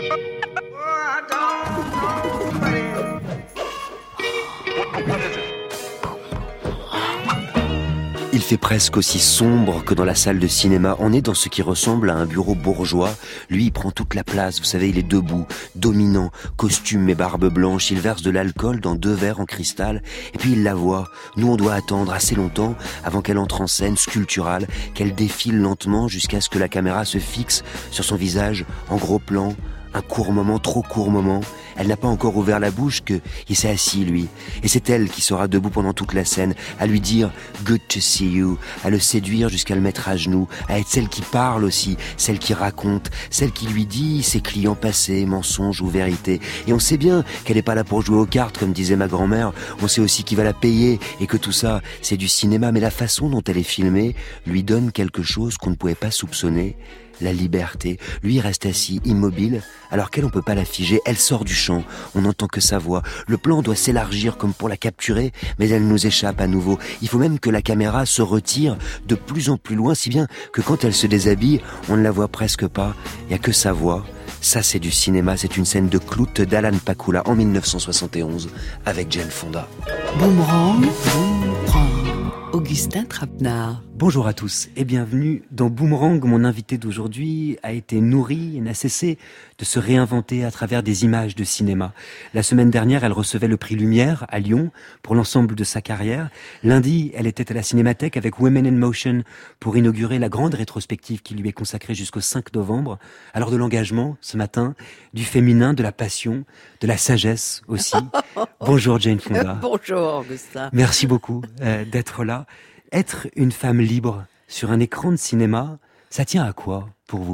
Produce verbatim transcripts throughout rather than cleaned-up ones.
Il fait presque aussi sombre que dans la salle de cinéma. On est dans ce qui ressemble à un bureau bourgeois. Lui, il prend toute la place. Vous savez, il est debout, dominant, costume et barbe blanche. Il verse de l'alcool dans deux verres en cristal. Et puis il la voit. Nous, on doit attendre assez longtemps avant qu'elle entre en scène sculpturale, qu'elle défile lentement jusqu'à ce que la caméra se fixe sur son visage en gros plan. Un court moment, trop court moment. Elle n'a pas encore ouvert la bouche que il s'est assis, lui. Et c'est elle qui sera debout pendant toute la scène, à lui dire « good to see you », à le séduire jusqu'à le mettre à genoux, à être celle qui parle aussi, celle qui raconte, celle qui lui dit ses clients passés, mensonges ou vérités. Et on sait bien qu'elle n'est pas là pour jouer aux cartes, comme disait ma grand-mère. On sait aussi qui va la payer et que tout ça, c'est du cinéma. Mais la façon dont elle est filmée lui donne quelque chose qu'on ne pouvait pas soupçonner. La liberté. Lui reste assis, immobile, alors qu'elle, on peut pas la figer. Elle sort du champ, on n'entend que sa voix. Le plan doit s'élargir comme pour la capturer, mais elle nous échappe à nouveau. Il faut même que la caméra se retire de plus en plus loin, si bien que quand elle se déshabille, on ne la voit presque pas. Il y a que sa voix. Ça, c'est du cinéma. C'est une scène de Clout d'Alan Pakula en dix-neuf cent soixante et onze avec Jane Fonda. Boomerang, Boomerang. Augustin Trapenard. Bonjour à tous et bienvenue dans Boomerang. Mon invité d'aujourd'hui a été nourri et n'a cessé de se réinventer à travers des images de cinéma. La semaine dernière, elle recevait le prix Lumière à Lyon pour l'ensemble de sa carrière. Lundi, elle était à la Cinémathèque avec Women in Motion pour inaugurer la grande rétrospective qui lui est consacrée jusqu'au cinq novembre. Alors de l'engagement, ce matin, du féminin, de la passion, de la sagesse aussi. Bonjour Jane Fonda. Bonjour Augustin. Merci beaucoup euh, d'être là. Être une femme libre sur un écran de cinéma, ça tient à quoi pour vous ?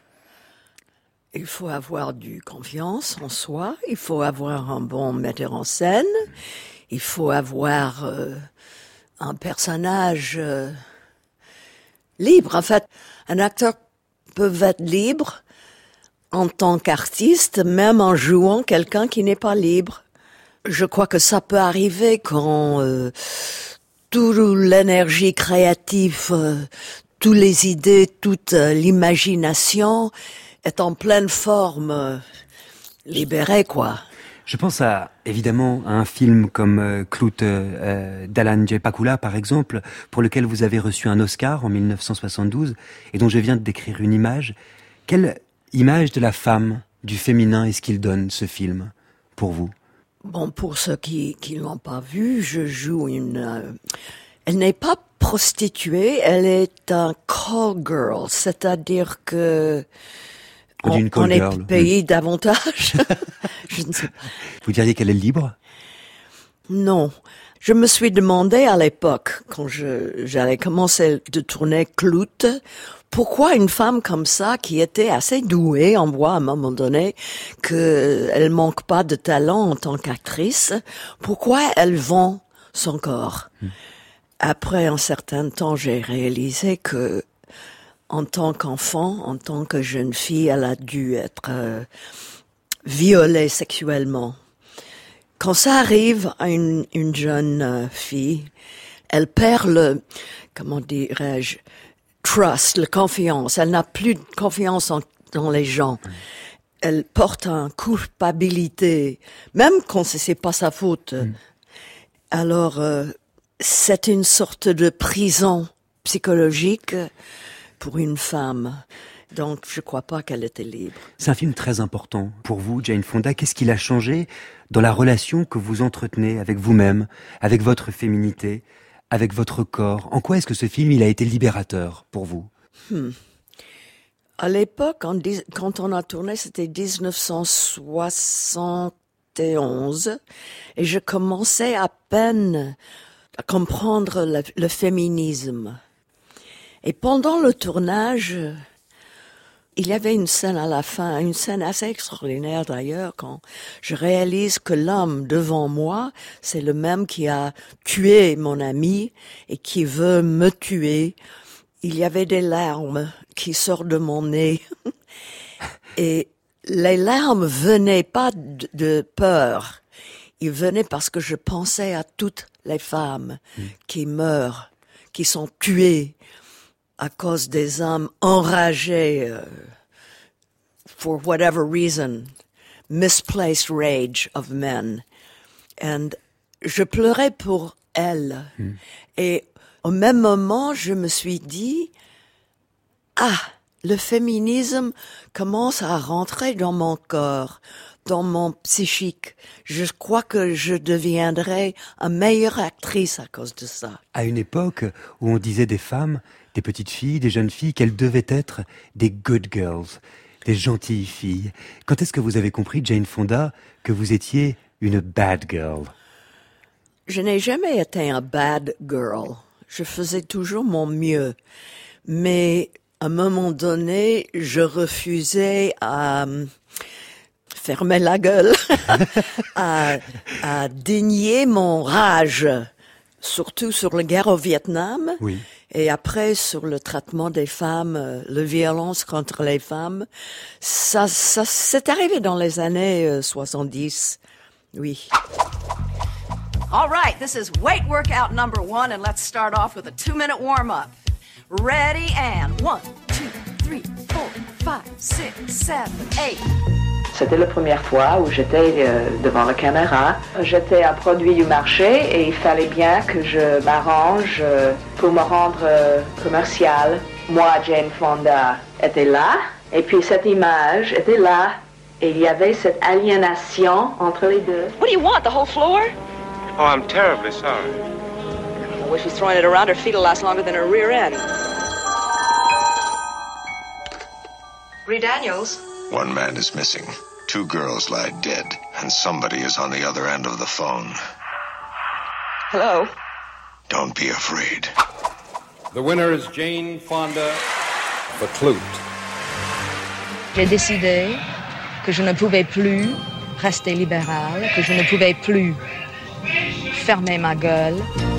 Il faut avoir du confiance en soi, il faut avoir un bon metteur en scène, il faut avoir euh, un personnage euh, libre. En fait, un acteur peut être libre en tant qu'artiste, même en jouant quelqu'un qui n'est pas libre. Je crois que ça peut arriver quand euh, toute l'énergie créative, euh, toutes les idées, toute euh, l'imagination est en pleine forme, euh, libérée, quoi. Je pense à, évidemment, à un film comme euh, Clout euh, d'Alan J. Pakula, par exemple, pour lequel vous avez reçu un Oscar en dix-neuf cent soixante-douze, et dont je viens de décrire une image. Quelle image de la femme, du féminin, est-ce qu'il donne, ce film, pour vous ? Bon, pour ceux qui qui l'ont pas vu, je joue une... Euh, elle n'est pas prostituée, elle est un call girl, c'est-à-dire que on, une call on girl. est payé mmh. davantage. Je ne sais pas. Vous diriez qu'elle est libre ? Non. Je me suis demandé à l'époque, quand je j'allais commencer de tourner Clout, pourquoi une femme comme ça, qui était assez douée, on voit à un moment donné qu'elle manque pas de talent en tant qu'actrice, pourquoi elle vend son corps? Mmh. Après un certain temps, j'ai réalisé que, en tant qu'enfant, en tant que jeune fille, elle a dû être euh, violée sexuellement. Quand ça arrive à une, une jeune euh, fille, elle perd le, comment dirais-je, trust, la confiance. Elle n'a plus de confiance en, dans les gens. Elle porte une culpabilité, même quand c'est pas sa faute. Mm. Alors, euh, c'est une sorte de prison psychologique pour une femme. Donc, je crois pas qu'elle était libre. C'est un film très important pour vous, Jane Fonda. Qu'est-ce qui l'a changé dans la relation que vous entretenez avec vous-même, avec votre féminité, avec votre corps? En quoi est-ce que ce film, il a été libérateur pour vous? hmm. À l'époque, quand on a tourné, c'était dix-neuf cent soixante et onze, et je commençais à peine à comprendre le, le féminisme. Et pendant le tournage, il y avait une scène à la fin, une scène assez extraordinaire d'ailleurs, quand je réalise que l'homme devant moi, c'est le même qui a tué mon ami et qui veut me tuer. Il y avait des larmes qui sortent de mon nez. Et les larmes venaient pas de, de peur. Ils venaient parce que je pensais à toutes les femmes mmh. qui meurent, qui sont tuées à cause des hommes enragés. Euh, for whatever reason, misplaced rage of men. And je pleurais pour elle. Mm. Et au même moment, je me suis dit, ah, le féminisme commence à rentrer dans mon corps, dans mon psychique. Je crois que je deviendrai une meilleure actrice à cause de ça. À une époque où on disait des femmes, des petites filles, des jeunes filles, qu'elles devaient être des good girls, des gentilles filles. Quand est-ce que vous avez compris, Jane Fonda, que vous étiez une bad girl? Je n'ai jamais été un bad girl. Je faisais toujours mon mieux. Mais à un moment donné, je refusais à fermer la gueule, à, à dénier mon rage, surtout sur la guerre au Vietnam, oui. Et après sur le traitement des femmes, la violence contre les femmes. Ça, ça, c'est arrivé dans les années euh, soixante-dix, oui. All right, this is weight workout number one, and let's start off with a two-minute warm-up. Ready, and one, two, three, four, five, six, seven, eight. C'était la première fois où j'étais euh, devant la caméra. J'étais un produit du marché et il fallait bien que je m'arrange euh, pour me rendre euh, commercial. Moi, Jane Fonda, était là, et puis cette image était là, et il y avait cette aliénation entre les deux. What do you want, the whole floor? Oh, I'm terribly sorry. I wish she's throwing it around, her feet will last longer than her rear end. Bree Daniels? One man is missing. Two girls lie dead, and somebody is on the other end of the phone. Hello? Don't be afraid. The winner is Jane Fonda for Klute. J'ai décidé que je ne pouvais plus rester libérale, que je ne pouvais plus fermer ma gueule.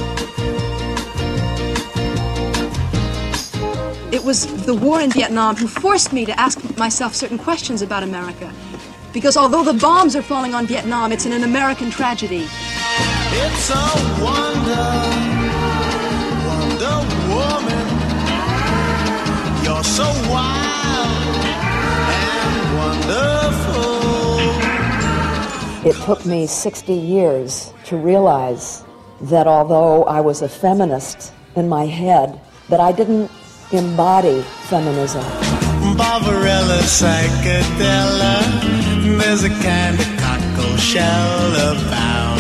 It was the war in Vietnam who forced me to ask myself certain questions about America. Because although the bombs are falling on Vietnam, it's an American tragedy. It's a wonder, Wonder Woman. You're so wild and wonderful. It took me sixty years to realize that although I was a feminist in my head, that I didn't embody feminism. Barbarella, psychedella, there's a kind of cockle shell about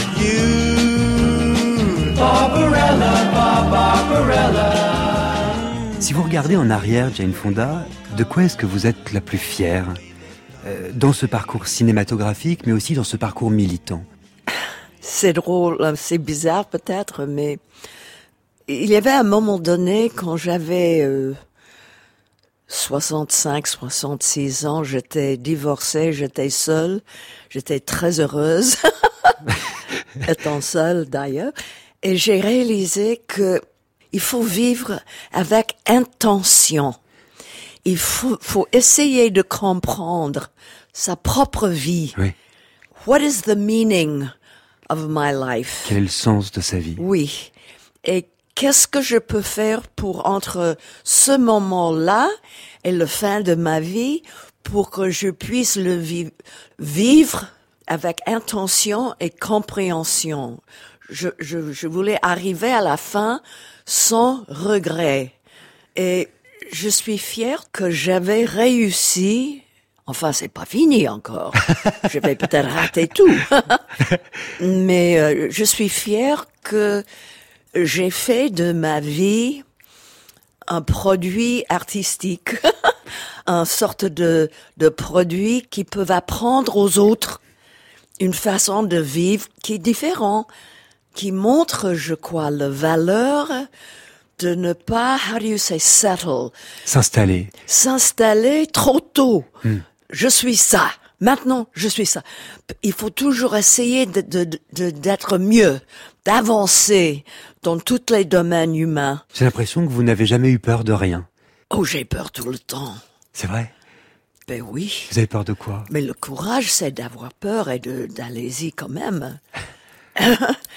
you. Barbarella, bar, Barbarella. Si vous regardez en arrière, Jane Fonda, de quoi est-ce que vous êtes la plus fière euh, dans ce parcours cinématographique, mais aussi dans ce parcours militant? C'est drôle, c'est bizarre peut-être, mais il y avait un moment donné quand j'avais euh, soixante-cinq, soixante-six ans, j'étais divorcée, j'étais seule, j'étais très heureuse, étant seule d'ailleurs, et j'ai réalisé que il faut vivre avec intention. Il faut, faut essayer de comprendre sa propre vie. Oui. What is the meaning of my life? Quel est le sens de sa vie? Oui. Et qu'est-ce que je peux faire pour, entre ce moment-là et la fin de ma vie, pour que je puisse le vi- vivre avec intention et compréhension? Je, je, je voulais arriver à la fin sans regret. Et je suis fière que j'avais réussi. Enfin, c'est pas fini encore. Je vais peut-être rater tout. Mais euh, je suis fière que j'ai fait de ma vie un produit artistique, une sorte de, de produit qui peut apprendre aux autres une façon de vivre qui est différente, qui montre, je crois, la valeur de ne pas, how do you say, settle. S'installer. S'installer trop tôt. Hmm. Je suis ça. Maintenant, je suis ça. Il faut toujours essayer de, de, de, d'être mieux, d'avancer dans tous les domaines humains. J'ai l'impression que vous n'avez jamais eu peur de rien. Oh, j'ai peur tout le temps. C'est vrai? Ben oui. Vous avez peur de quoi? Mais le courage, c'est d'avoir peur et de, d'allez-y quand même.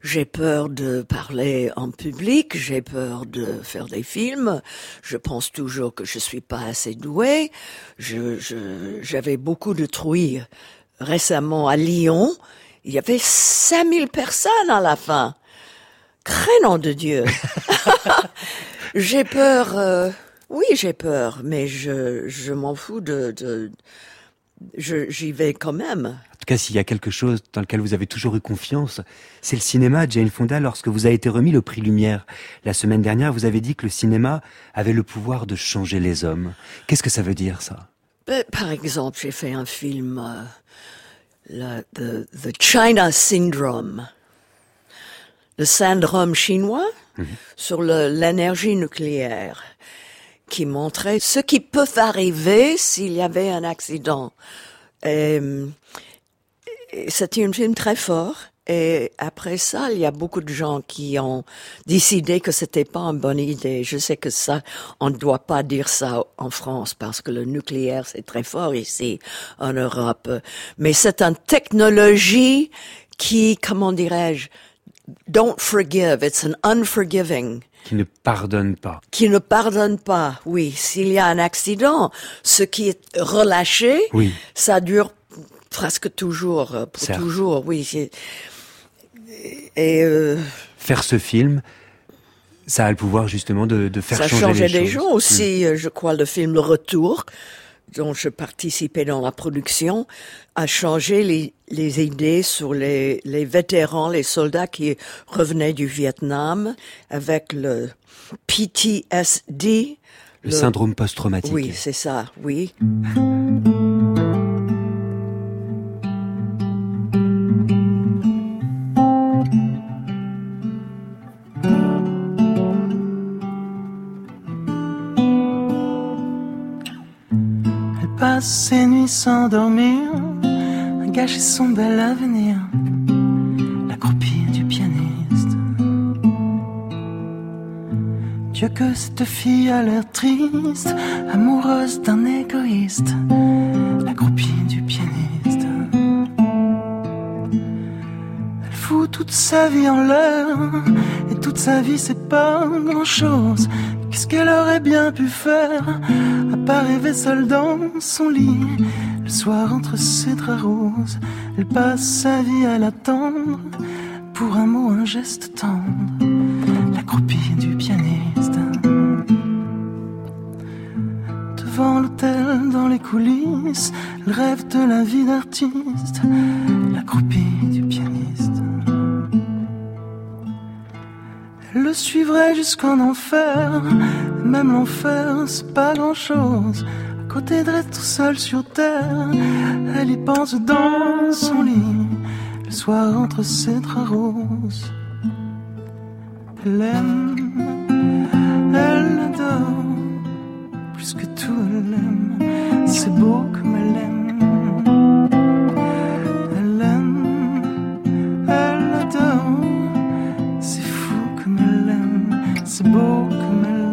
J'ai peur de parler en public, j'ai peur de faire des films. Je pense toujours que je suis pas assez douée. Je, je, j'avais beaucoup de trouilles récemment à Lyon. Il y avait cinq mille personnes à la fin. Crénom de Dieu. J'ai peur, euh, oui, j'ai peur, mais je, je m'en fous de, de, je, j'y vais quand même. En tout cas, s'il y a quelque chose dans lequel vous avez toujours eu confiance, c'est le cinéma. Jane Fonda, lorsque vous a été remis le prix Lumière la semaine dernière, vous avez dit que le cinéma avait le pouvoir de changer les hommes. Qu'est-ce que ça veut dire, ça? Ben, par exemple, j'ai fait un film, euh, le, the, the China Syndrome, le syndrome chinois, mm-hmm. sur le, l'énergie nucléaire, qui montrait ce qui peut arriver s'il y avait un accident. Et, et c'était un film très fort. Et après ça, il y a beaucoup de gens qui ont décidé que c'était pas une bonne idée. Je sais que ça, on ne doit pas dire ça en France parce que le nucléaire, c'est très fort ici, en Europe. Mais c'est une technologie qui, comment dirais-je, don't forgive, it's an unforgiving. Qui ne pardonne pas. Qui ne pardonne pas, oui. S'il y a un accident, ce qui est relâché, oui. ça dure presque toujours, pour Certes. toujours, oui. Et euh, faire ce film, ça a le pouvoir justement de, de faire ça changer les choses. Ça changeait des gens aussi. Mmh. Je crois le film Le Retour, dont je participais dans la production, a changé les, les idées sur les, les vétérans, les soldats qui revenaient du Vietnam avec le P T S D. Le, le syndrome post-traumatique. Oui, c'est ça, oui. Passe ses nuits sans dormir, a gâché son bel avenir, la croupie du pianiste. Dieu que cette fille a l'air triste, amoureuse d'un égoïste, la croupie du pianiste. Elle fout toute sa vie en l'air, et toute sa vie c'est pas grand chose. Qu'est-ce qu'elle aurait bien pu faire, à part rêver seule dans son lit, le soir entre ses draps roses. Elle passe sa vie à l'attendre, pour un mot, un geste tendre, la croupie du pianiste. Devant l'hôtel, dans les coulisses, elle rêve de la vie d'artiste, la croupie du pianiste. Elle le suivrait jusqu'en enfer, même l'enfer c'est pas grand chose. À côté d'être tout seul sur terre, elle y pense dans son lit, le soir entre ses draps roses. Elle aime, elle adore, plus que tout elle aime, c'est beau comme elle aime. Elle aime, elle adore, c'est fou comme elle aime, c'est beau comme elle aime.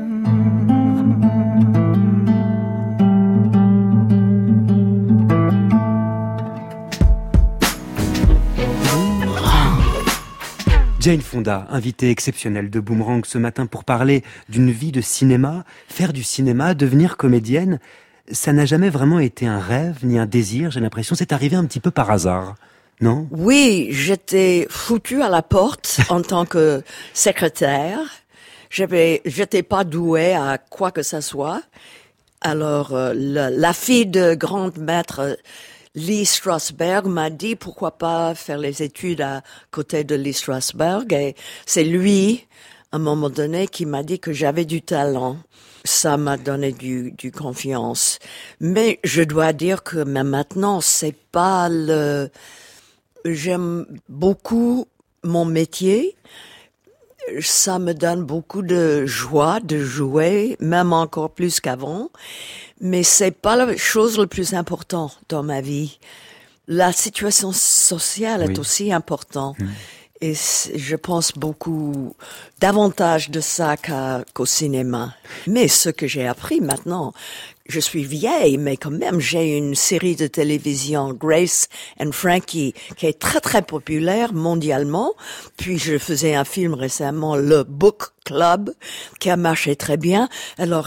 Jane Fonda, invitée exceptionnelle de Boomerang ce matin pour parler d'une vie de cinéma. Faire du cinéma, devenir comédienne, ça n'a jamais vraiment été un rêve ni un désir, j'ai l'impression. C'est arrivé un petit peu par hasard, non? Oui, j'étais foutue à la porte en tant que secrétaire. J'avais, j'étais pas douée à quoi que ce soit. Alors, euh, la, la fille de grande maître Lee Strasberg m'a dit pourquoi pas faire les études à côté de Lee Strasberg, et c'est lui, à un moment donné, qui m'a dit que j'avais du talent. Ça m'a donné du, du confiance. Mais je dois dire que même maintenant, c'est pas le, j'aime beaucoup mon métier. Ça me donne beaucoup de joie de jouer, même encore plus qu'avant. Mais c'est pas la chose la plus importante dans ma vie. La situation sociale oui. est aussi importante. Mmh. Et je pense beaucoup davantage de ça qu'à, qu'au cinéma. Mais ce que j'ai appris maintenant, je suis vieille, mais quand même, j'ai une série de télévision, Grace and Frankie, qui est très, très populaire mondialement. Puis, je faisais un film récemment, le Book Club, qui a marché très bien. Alors,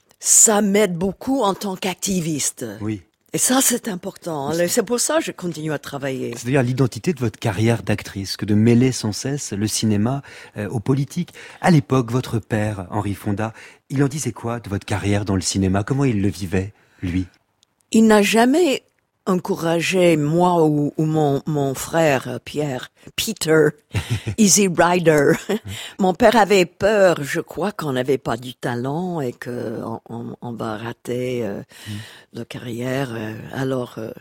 ça m'aide beaucoup en tant qu'activiste. Oui. Et ça, c'est important. C'est pour ça que je continue à travailler. C'est-à-dire l'identité de votre carrière d'actrice, que de mêler sans cesse le cinéma euh, aux politiques. À l'époque, votre père, Henri Fonda, il en disait quoi de votre carrière dans le cinéma? Comment il le vivait, lui? Il n'a jamais encouragé moi ou, ou mon, mon frère Pierre, Peter, Easy Rider. Mon père avait peur, je crois, qu'on n'avait pas du talent et que on, on, on va rater euh, mm. la carrière. Euh, alors, euh,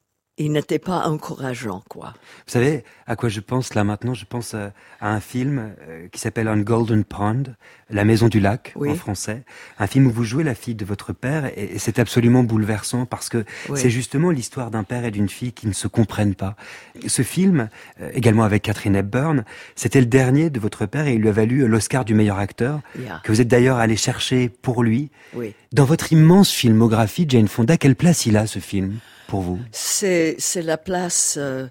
il n'était pas encourageant, quoi. Vous savez à quoi je pense là maintenant? Je pense à, à un film euh, qui s'appelle On Golden Pond, La Maison du Lac, oui. en français. Un film où vous jouez la fille de votre père et, et c'est absolument bouleversant parce que oui. c'est justement l'histoire d'un père et d'une fille qui ne se comprennent pas. Ce film, euh, également avec Katharine Hepburn, c'était le dernier de votre père et il lui a valu l'Oscar du meilleur acteur, yeah. que vous êtes d'ailleurs allé chercher pour lui. Oui. Dans votre immense filmographie, Jane Fonda, quelle place il a ce film pour vous? C'est, c'est la place euh,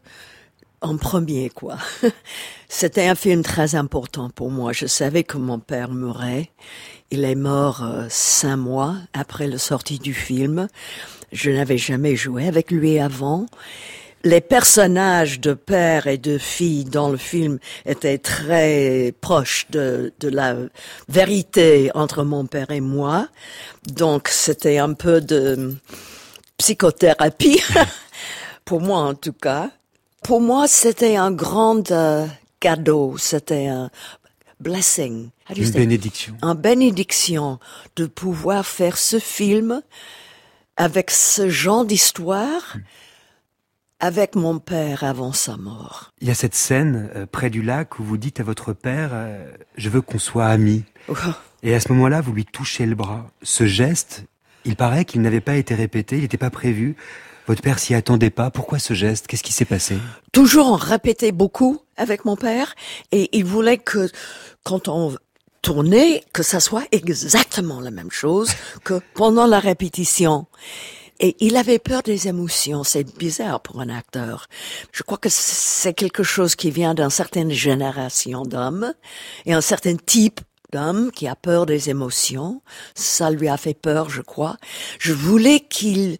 en premier, quoi. C'était un film très important pour moi. Je savais que mon père mourait. Il est mort euh, cinq mois après la sortie du film. Je n'avais jamais joué avec lui avant. Les personnages de père et de fille dans le film étaient très proches de, de la vérité entre mon père et moi. Donc, c'était un peu de psychothérapie, pour moi en tout cas. Pour moi, c'était un grand euh, cadeau, c'était un blessing. Une bénédiction. Une bénédiction de pouvoir faire ce film avec ce genre d'histoire, avec mon père avant sa mort. Il y a cette scène euh, près du lac où vous dites à votre père euh, « Je veux qu'on soit amis oh. ». Et à ce moment-là, vous lui touchez le bras. Ce geste, il paraît qu'il n'avait pas été répété, il n'était pas prévu. Votre père s'y attendait pas. Pourquoi ce geste? Qu'est-ce qui s'est passé? Toujours on répétait beaucoup avec mon père et il voulait que quand on tournait, que ça soit exactement la même chose que pendant la répétition. Et il avait peur des émotions. C'est bizarre pour un acteur. Je crois que c'est quelque chose qui vient d'une certaine génération d'hommes et un certain type d'homme qui a peur des émotions. Ça lui a fait peur, je crois. Je voulais qu'il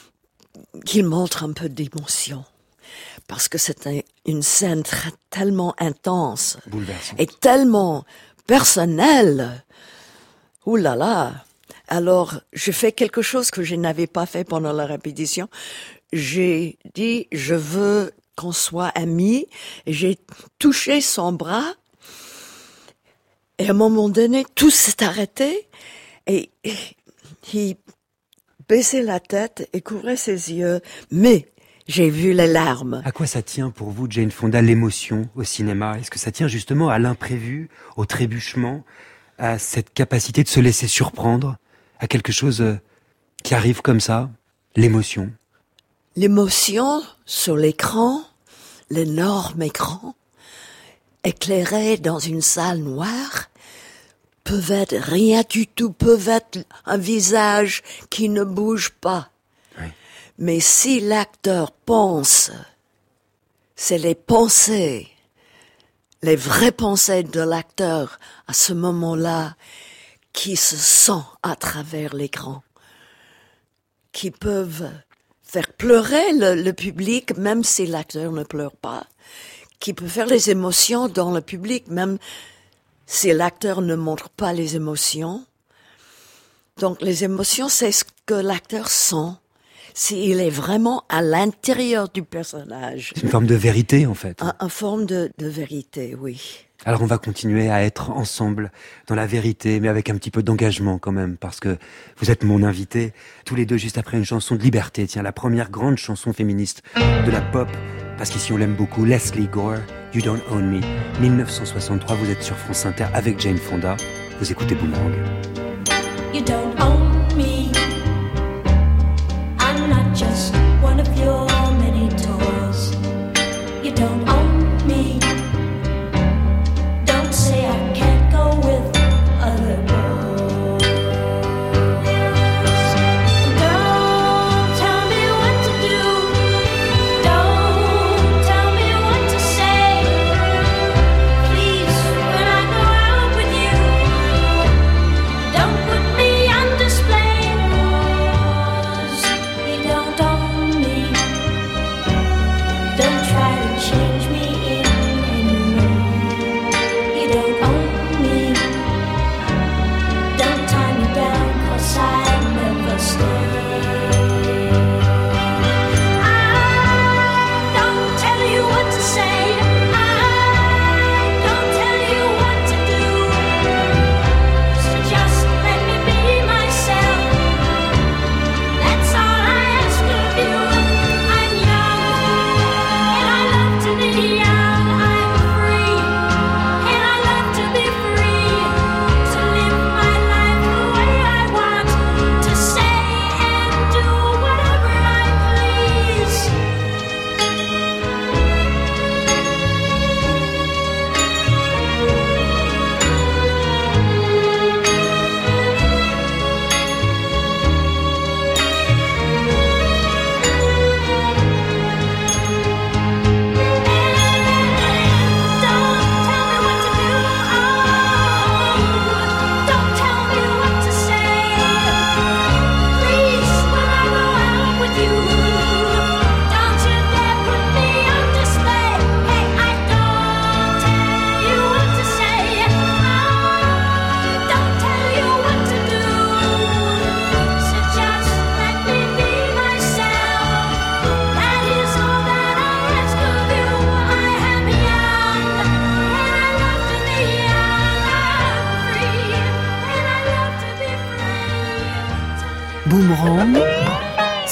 qu'il montre un peu d'émotion. Parce que c'était une scène très, tellement intense. Et tellement personnelle. Ouh là là. Alors, j'ai fait quelque chose que je n'avais pas fait pendant la répétition. J'ai dit, je veux qu'on soit amis. Et j'ai touché son bras. Et à un moment donné, tout s'est arrêté. Et, et il baissait la tête et couvrait ses yeux. Mais j'ai vu les larmes. À quoi ça tient pour vous, Jane Fonda, l'émotion au cinéma? Est-ce que ça tient justement à l'imprévu, au trébuchement, à cette capacité de se laisser surprendre, à quelque chose qui arrive comme ça, l'émotion? L'émotion sur l'écran, l'énorme écran, éclairé dans une salle noire, peuvent être rien du tout, peuvent être un visage qui ne bouge pas. Oui. Mais si l'acteur pense, c'est les pensées, les vraies pensées de l'acteur à ce moment-là qui se sent à travers l'écran, qui peuvent faire pleurer le, le public même si l'acteur ne pleure pas, qui peut faire les émotions dans le public même si l'acteur ne montre pas les émotions. Donc les émotions, c'est ce que l'acteur sent. S'il est vraiment à l'intérieur du personnage. C'est une forme de vérité, en fait. Un, une forme de, de vérité, oui. Alors on va continuer à être ensemble dans la vérité, mais avec un petit peu d'engagement quand même, parce que vous êtes mon invité, tous les deux juste après une chanson de liberté, tiens, la première grande chanson féministe de la pop, parce qu'ici on l'aime beaucoup, Leslie Gore, You Don't Own Me, dix-neuf cent soixante-trois, vous êtes sur France Inter avec Jane Fonda, vous écoutez Boomerang. You don't own me, I'm not just one of your many toys, you don't own me. Say I can't go with other boys.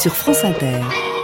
sur France Inter.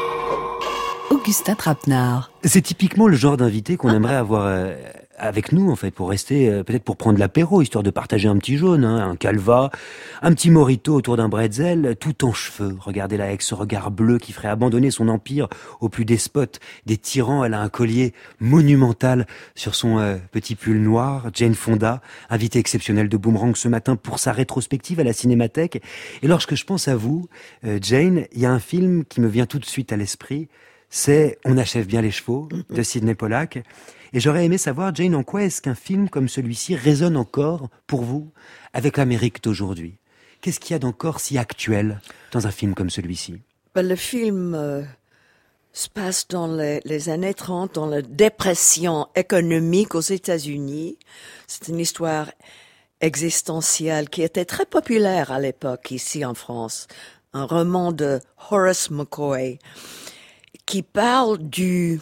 Augustin Trapenard. C'est typiquement le genre d'invité qu'on aimerait avoir euh, avec nous, en fait, pour rester, euh, peut-être pour prendre l'apéro, histoire de partager un petit jaune, hein, un calva, un petit mojito autour d'un bretzel, tout en cheveux. Regardez-la avec ce regard bleu qui ferait abandonner son empire au plus despote des tyrans. Elle a un collier monumental sur son euh, petit pull noir. Jane Fonda, invitée exceptionnelle de Boomerang ce matin pour sa rétrospective à la Cinémathèque. Et lorsque je pense à vous, euh, Jane, il y a un film qui me vient tout de suite à l'esprit. C'est On achève bien les chevaux de Sidney Pollack. Et j'aurais aimé savoir, Jane, en quoi est-ce qu'un film comme celui-ci résonne encore, pour vous, avec l'Amérique d'aujourd'hui? Qu'est-ce qu'il y a d'encore si actuel dans un film comme celui-ci? Ben, le film euh, se passe dans les, les années trente, dans la dépression économique aux États-Unis. C'est une histoire existentielle qui était très populaire à l'époque ici en France. Un roman de Horace McCoy qui parle du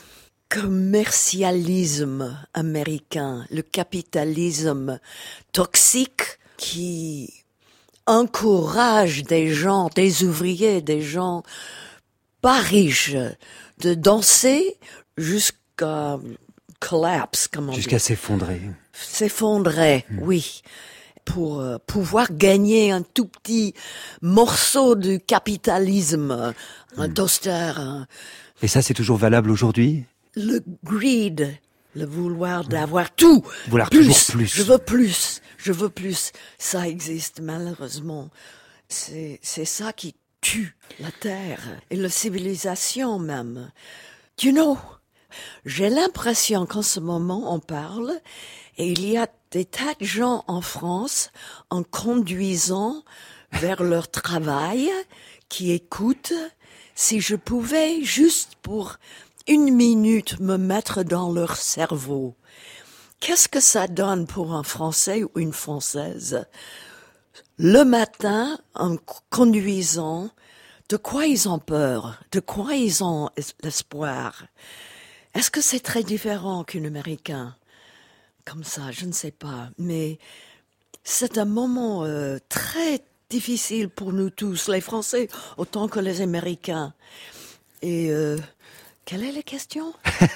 commercialisme américain, le capitalisme toxique qui encourage des gens, des ouvriers, des gens pas riches, de danser jusqu'à collapse, comment dire. Jusqu'à s'effondrer. S'effondrer, mmh. oui. Pour euh, pouvoir gagner un tout petit morceau du capitalisme, un mmh. toaster. Un... Et ça, c'est toujours valable aujourd'hui? Le greed, le vouloir d'avoir tout. Vouloir plus, toujours plus. Je veux plus, je veux plus. Ça existe malheureusement. C'est, c'est ça qui tue la terre et la civilisation même. You know, j'ai l'impression qu'en ce moment on parle et il y a des tas de gens en France en conduisant vers leur travail qui écoutent. Si je pouvais juste pour une minute me mettre dans leur cerveau, qu'est-ce que ça donne pour un Français ou une Française le matin en conduisant? De quoi ils ont peur? De quoi ils ont l'espoir? Est-ce que c'est très différent qu'un Américain? Comme ça, je ne sais pas. Mais c'est un moment euh, très difficile pour nous tous, les Français autant que les Américains. Et euh, quelle est la question?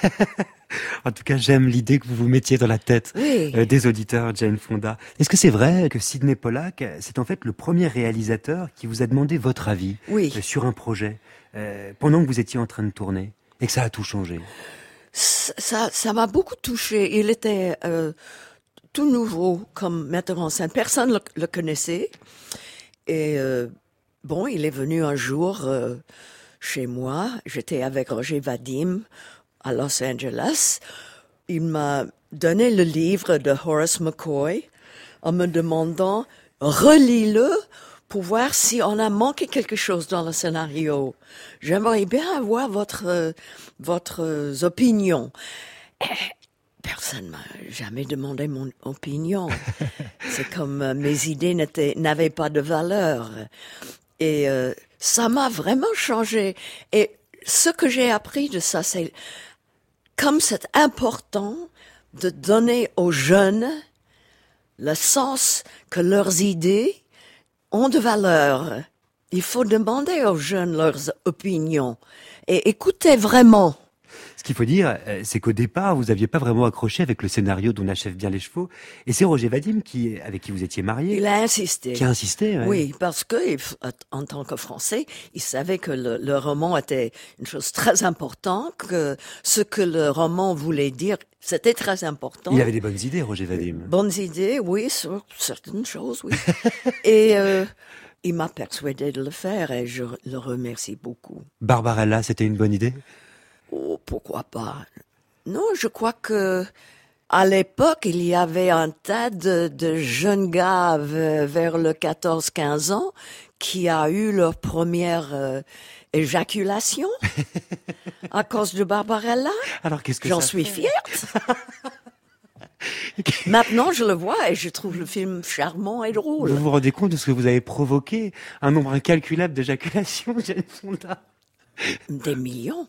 En tout cas, j'aime l'idée que vous vous mettiez dans la tête oui. euh, des auditeurs, Jane Fonda. Est-ce que c'est vrai que Sidney Pollack, c'est en fait le premier réalisateur qui vous a demandé votre avis oui. euh, sur un projet euh, pendant que vous étiez en train de tourner et que ça a tout changé? Ça, ça m'a beaucoup touché. Il était euh, tout nouveau comme metteur en scène. Personne le, le connaissait. Et euh, bon, il est venu un jour euh, chez moi. J'étais avec Roger Vadim à Los Angeles. Il m'a donné le livre de Horace McCoy en me demandant « relis-le » pour voir si on a manqué quelque chose dans le scénario. J'aimerais bien avoir votre euh, votre euh, opinion. Et personne m'a jamais demandé mon opinion. C'est comme euh, mes idées n'étaient n'avaient pas de valeur. Et euh, ça m'a vraiment changé. Et ce que j'ai appris de ça, c'est comme c'est important de donner aux jeunes le sens que leurs idées ont de valeur. Il faut demander aux jeunes leurs opinions et écouter vraiment. Ce qu'il faut dire, c'est qu'au départ, vous n'aviez pas vraiment accroché avec le scénario d'On achève bien les chevaux. Et c'est Roger Vadim, qui, avec qui vous étiez marié. Il a insisté. Qui a insisté, ouais. Oui, parce que, en tant que Français, il savait que le, le roman était une chose très importante, que ce que le roman voulait dire, c'était très important. Il avait des bonnes idées, Roger Vadim. Bonnes idées, oui, sur certaines choses, oui. Et euh, il m'a persuadé de le faire et je le remercie beaucoup. Barbarella, c'était une bonne idée? Oh, pourquoi pas? Non, je crois que à l'époque, il y avait un tas de, de jeunes gars vers le quatorze quinze ans qui a eu leur première euh, éjaculation à cause de Barbarella. Alors qu'est-ce que J'en ça suis fait? fière. Maintenant, je le vois et je trouve le film charmant et drôle. Vous vous rendez compte de ce que vous avez provoqué? Un nombre incalculable d'éjaculations, Jane Fonda. Des millions.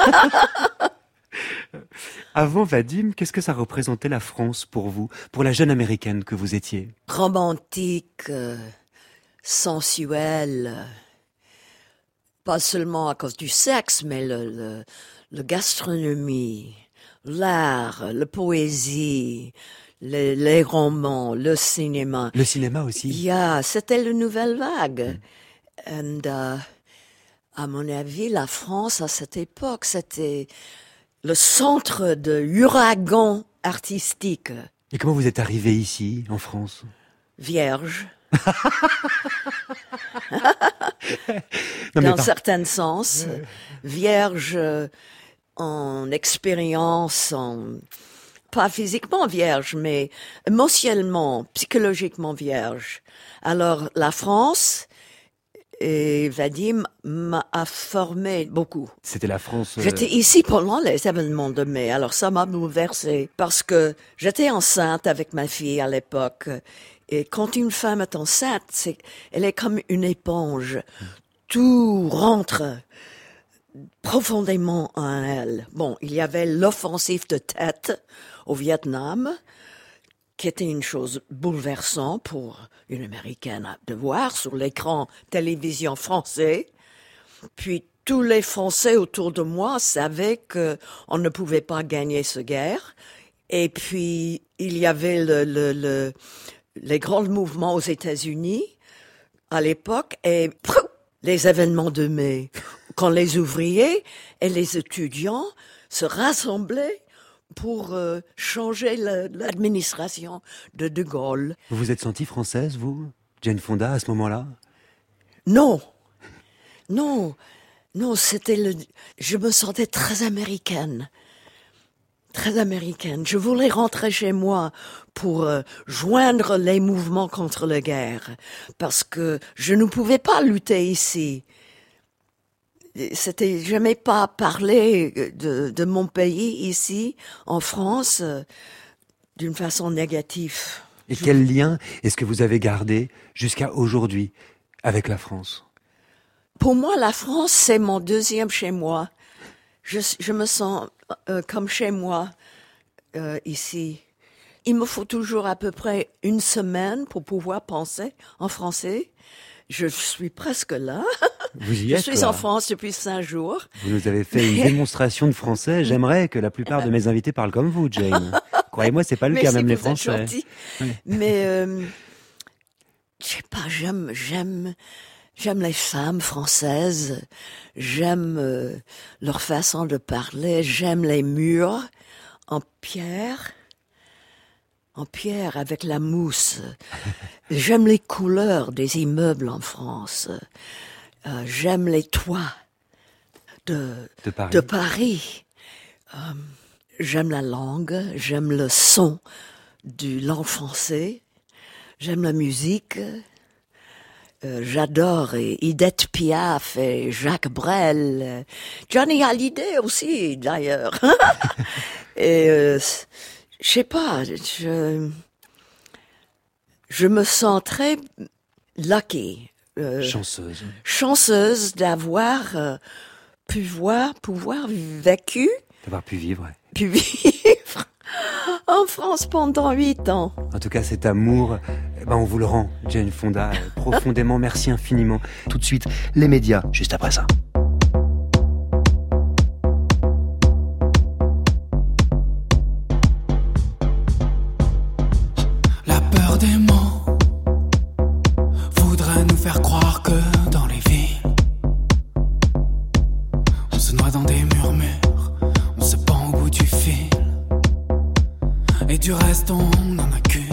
Avant Vadim, qu'est-ce que ça représentait la France pour vous, pour la jeune américaine que vous étiez? Romantique, euh, sensuelle, pas seulement à cause du sexe, mais le, le, le gastronomie, l'art, la poésie, les, les romans, le cinéma. Le cinéma aussi. Yeah, c'était la nouvelle vague. Mm. And, uh, à mon avis, la France, à cette époque, c'était le centre de l'ouragan artistique. Et comment vous êtes arrivé ici, en France? Vierge. non, Dans un par... certain sens. Ouais. Vierge en expérience, en... pas physiquement vierge, mais émotionnellement, psychologiquement vierge. Alors, la France... Et Vadim m'a formé beaucoup. C'était la France... Euh... J'étais ici pendant les événements de mai, alors ça m'a bouleversée. Parce que j'étais enceinte avec ma fille à l'époque. Et quand une femme est enceinte, c'est, elle est comme une éponge. Tout rentre profondément en elle. Bon, il y avait l'offensive de tête au Vietnam, qui était une chose bouleversante pour une Américaine de voir sur l'écran télévision français. Puis tous les Français autour de moi savaient que on ne pouvait pas gagner cette guerre. Et puis il y avait le, le, le, les grands mouvements aux États-Unis à l'époque et pouf, les événements de mai, quand les ouvriers et les étudiants se rassemblaient pour euh, changer la, l'administration de De Gaulle. Vous vous êtes sentie française, vous, Jane Fonda, à ce moment-là? Non, non, non, c'était le... Je me sentais très américaine, très américaine. Je voulais rentrer chez moi pour euh, joindre les mouvements contre la guerre, parce que je ne pouvais pas lutter ici. C'était jamais pas parler de, de mon pays ici, en France, euh, d'une façon négative. Et Je... quel lien est-ce que vous avez gardé jusqu'à aujourd'hui avec la France? Pour moi, la France, c'est mon deuxième chez moi. Je, je me sens euh, comme chez moi euh, ici. Il me faut toujours à peu près une semaine pour pouvoir penser en français. Je suis presque là. Vous y Je êtes, suis là. En France depuis cinq jours. Vous nous avez fait une démonstration de français. J'aimerais que la plupart de mes invités parlent comme vous, Jane. Croyez-moi, c'est pas le Merci, cas, même les vous êtes Français. gentil. Oui. Mais euh, je sais pas, j'aime, j'aime, j'aime les femmes françaises. J'aime euh, leur façon de parler. J'aime les murs en pierre. En pierre avec la mousse. J'aime les couleurs des immeubles en France. Euh, j'aime les toits de, de Paris. De Paris. Euh, j'aime la langue, j'aime le son du langue français, j'aime la musique. Euh, j'adore et Edith Piaf et Jacques Brel, euh, Johnny Hallyday aussi d'ailleurs. et euh, je sais pas, je je me sens très lucky. Euh, chanceuse. Chanceuse d'avoir euh, pu voir, pouvoir vécu. D'avoir pu vivre. Ouais. Pu vivre en France pendant huit ans. En tout cas, cet amour, eh ben, on vous le rend, Jane Fonda, profondément. Merci infiniment. Tout de suite, les médias, juste après ça. La peur des mots nous faire croire que dans les villes on se noie dans des murmures, on se pend au bout du fil et du reste on en a cure.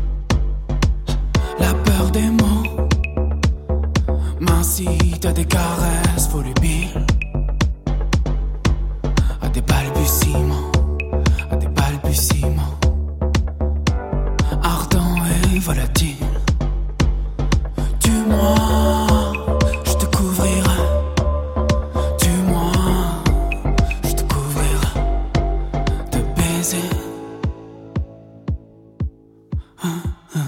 La peur des mots m'incite à des caresses volubiles, à des balbutiements, à des balbutiements ardents et volatiles. Moi, je te couvrirai. Dis-moi, je te couvrirai de baisers. Hein, hein.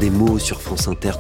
des mots sur France Inter